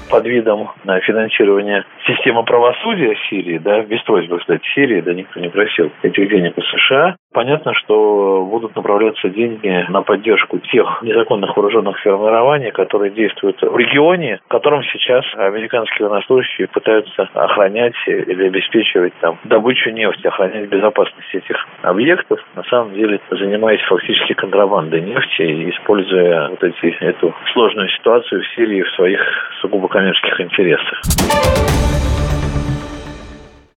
под видом финансирования системы правосудия Сирии, да, без просьбы, кстати, Сирии, да, никто не просил этих денег у США. Понятно, что будут направляться деньги на поддержку тех незаконных вооруженных формирований, которые действуют в регионе, в котором сейчас американские военнослужащие пытаются охранять или обеспечивать там добычу нефти, охранять безопасность этих объектов, на самом деле занимаясь фактически контрабандой нефти и используя эту сложную ситуацию в Сирии в своих сугубо коммерческих интересах.